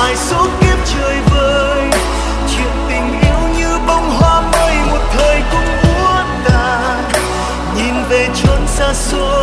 dài số kiếp chơi vơi. Chuyện tình yêu như bông hoa mây một thời cũng uốn tàn, nhìn về chốn xa xôi